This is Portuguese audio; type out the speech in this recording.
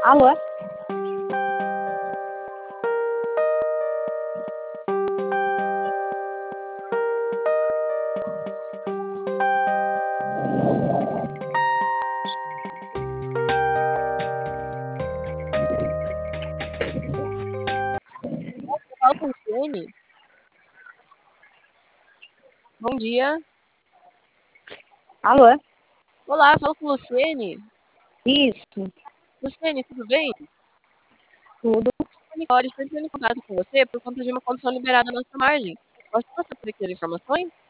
Alô? Fala com Luciene. Bom dia. Alô? Olá, fala com Luciene. Isso, Luciene, tudo bem? tudo. Nicole, estou entrando em contato com você por conta de uma condição liberada na nossa margem. Posso passar por aqui as informações?